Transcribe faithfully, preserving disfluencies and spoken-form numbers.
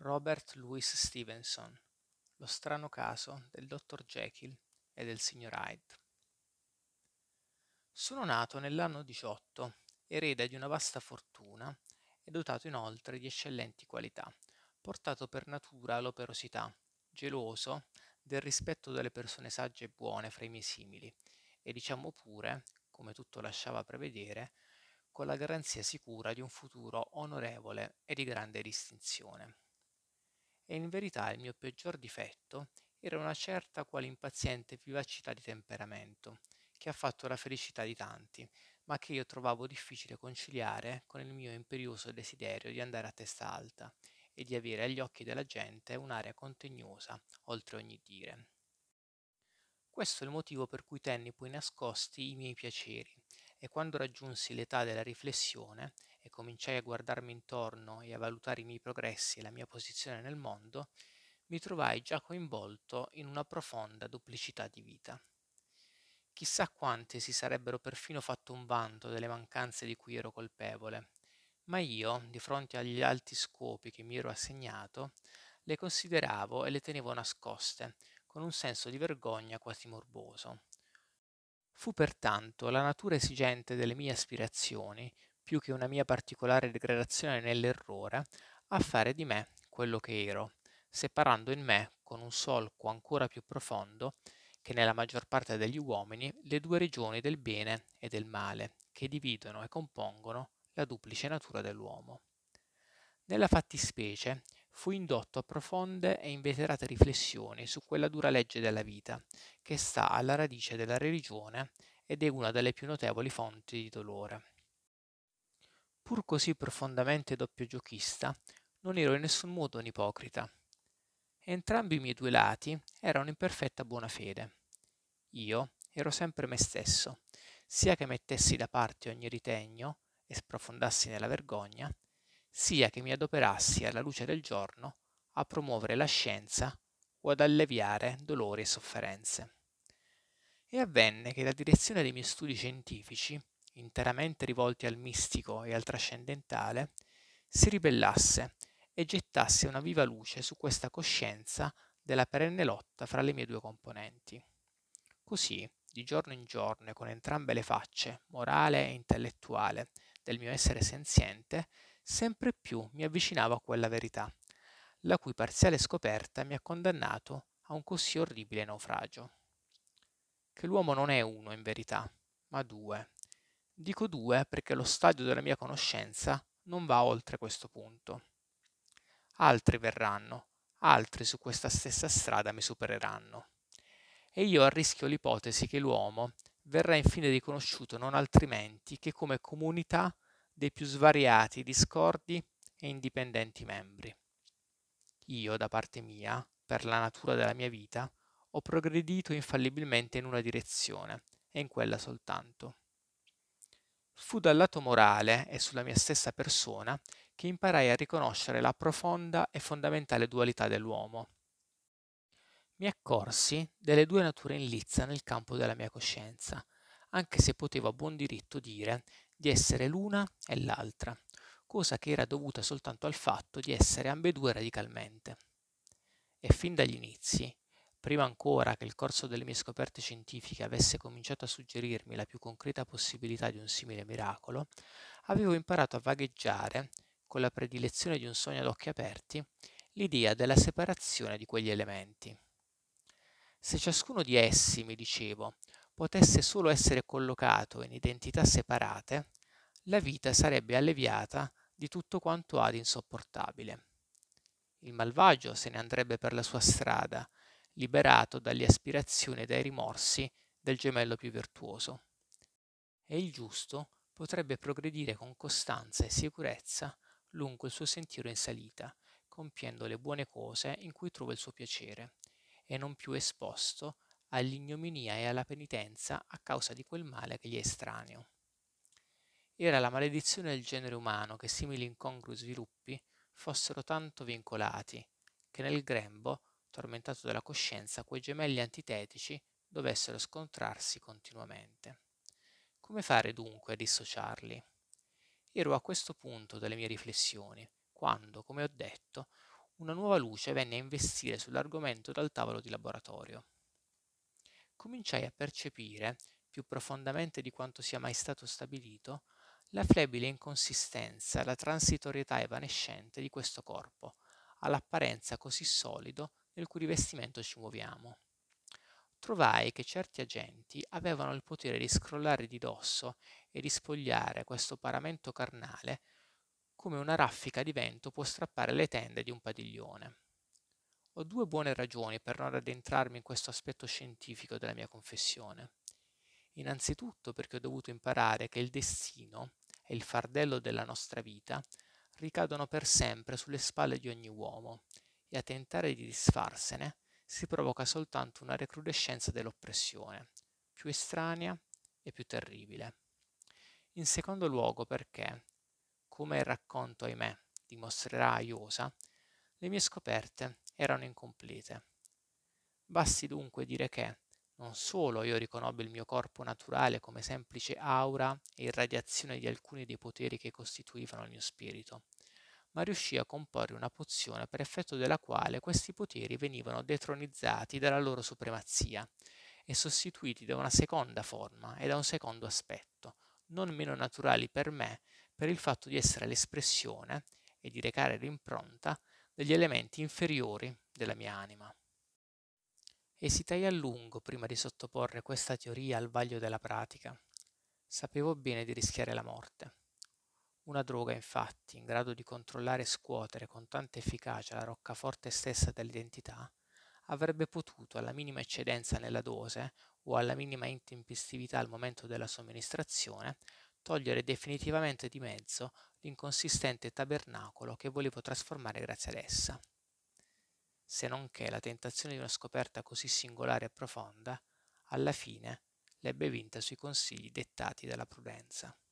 Robert Louis Stevenson: Lo strano caso del dottor Jekyll e del signor Hyde. Sono nato nell'anno diciotto, erede di una vasta fortuna e dotato inoltre di eccellenti qualità, portato per natura all'operosità, geloso del rispetto delle persone sagge e buone fra i miei simili, e diciamo pure, come tutto lasciava prevedere, con la garanzia sicura di un futuro onorevole e di grande distinzione. E in verità il mio peggior difetto era una certa quale impaziente vivacità di temperamento, che ha fatto la felicità di tanti, ma che io trovavo difficile conciliare con il mio imperioso desiderio di andare a testa alta e di avere agli occhi della gente un'aria contegnosa oltre ogni dire. Questo è il motivo per cui tenni poi nascosti i miei piaceri, e quando raggiunsi l'età della riflessione e cominciai a guardarmi intorno e a valutare i miei progressi e la mia posizione nel mondo, mi trovai già coinvolto in una profonda duplicità di vita. Chissà quanti si sarebbero perfino fatto un vanto delle mancanze di cui ero colpevole, ma io, di fronte agli alti scopi che mi ero assegnato, le consideravo e le tenevo nascoste, con un senso di vergogna quasi morboso. Fu pertanto la natura esigente delle mie aspirazioni, più che una mia particolare degradazione nell'errore, a fare di me quello che ero, separando in me, con un solco ancora più profondo che nella maggior parte degli uomini, le due regioni del bene e del male, che dividono e compongono la duplice natura dell'uomo. Nella fattispecie, fui indotto a profonde e inveterate riflessioni su quella dura legge della vita, che sta alla radice della religione ed è una delle più notevoli fonti di dolore. Pur così profondamente doppiogiochista, non ero in nessun modo un ipocrita. Entrambi i miei due lati erano in perfetta buona fede. Io ero sempre me stesso, sia che mettessi da parte ogni ritegno e sprofondassi nella vergogna, sia che mi adoperassi alla luce del giorno a promuovere la scienza o ad alleviare dolori e sofferenze. E avvenne che la direzione dei miei studi scientifici, interamente rivolti al mistico e al trascendentale, si ribellasse e gettasse una viva luce su questa coscienza della perenne lotta fra le mie due componenti. Così, di giorno in giorno e con entrambe le facce, morale e intellettuale, del mio essere senziente, sempre più mi avvicinavo a quella verità, la cui parziale scoperta mi ha condannato a un così orribile naufragio. Che l'uomo non è uno in verità, ma due. Dico due perché lo stadio della mia conoscenza non va oltre questo punto. Altri verranno, altri su questa stessa strada mi supereranno. E io arrischio l'ipotesi che l'uomo verrà infine riconosciuto non altrimenti che come comunità dei più svariati, discordi e indipendenti membri. Io, da parte mia, per la natura della mia vita, ho progredito infallibilmente in una direzione, e in quella soltanto. Fu dal lato morale e sulla mia stessa persona che imparai a riconoscere la profonda e fondamentale dualità dell'uomo. Mi accorsi delle due nature in lizza nel campo della mia coscienza, anche se potevo a buon diritto dire di essere l'una e l'altra, cosa che era dovuta soltanto al fatto di essere ambedue radicalmente. E fin dagli inizi, prima ancora che il corso delle mie scoperte scientifiche avesse cominciato a suggerirmi la più concreta possibilità di un simile miracolo, avevo imparato a vagheggiare, con la predilezione di un sogno ad occhi aperti, l'idea della separazione di quegli elementi. Se ciascuno di essi, mi dicevo, potesse solo essere collocato in identità separate, la vita sarebbe alleviata di tutto quanto ha di insopportabile. Il malvagio se ne andrebbe per la sua strada, liberato dalle aspirazioni e dai rimorsi del gemello più virtuoso. E il giusto potrebbe progredire con costanza e sicurezza lungo il suo sentiero in salita, compiendo le buone cose in cui trova il suo piacere, e non più esposto all'ignominia e alla penitenza a causa di quel male che gli è estraneo. Era la maledizione del genere umano che simili incongrui sviluppi fossero tanto vincolati, che nel grembo, tormentato dalla coscienza, quei gemelli antitetici dovessero scontrarsi continuamente. Come fare dunque a dissociarli? Ero a questo punto delle mie riflessioni, quando, come ho detto, una nuova luce venne a investire sull'argomento dal tavolo di laboratorio. Cominciai a percepire, più profondamente di quanto sia mai stato stabilito, la flebile inconsistenza, la transitorietà evanescente di questo corpo, all'apparenza così solido nel cui rivestimento ci muoviamo. Trovai che certi agenti avevano il potere di scrollare di dosso e di spogliare questo paramento carnale come una raffica di vento può strappare le tende di un padiglione. Ho due buone ragioni per non addentrarmi in questo aspetto scientifico della mia confessione. Innanzitutto perché ho dovuto imparare che il destino e il fardello della nostra vita ricadono per sempre sulle spalle di ogni uomo e a tentare di disfarsene si provoca soltanto una recrudescenza dell'oppressione, più estranea e più terribile. In secondo luogo perché, come il racconto, ahimè, dimostrerà a iosa, le mie scoperte erano incomplete. Basti dunque dire che non solo io riconobbi il mio corpo naturale come semplice aura e irradiazione di alcuni dei poteri che costituivano il mio spirito, ma riuscii a comporre una pozione per effetto della quale questi poteri venivano detronizzati dalla loro supremazia e sostituiti da una seconda forma e da un secondo aspetto, non meno naturali per me per il fatto di essere l'espressione e di recare l'impronta degli elementi inferiori della mia anima. Esitai a lungo prima di sottoporre questa teoria al vaglio della pratica. Sapevo bene di rischiare la morte. Una droga, infatti, in grado di controllare e scuotere con tanta efficacia la roccaforte stessa dell'identità, avrebbe potuto, alla minima eccedenza nella dose o alla minima intempestività al momento della somministrazione, togliere definitivamente di mezzo l'inconsistente tabernacolo che volevo trasformare grazie ad essa. Se non che la tentazione di una scoperta così singolare e profonda, alla fine, l'ebbe vinta sui consigli dettati dalla prudenza.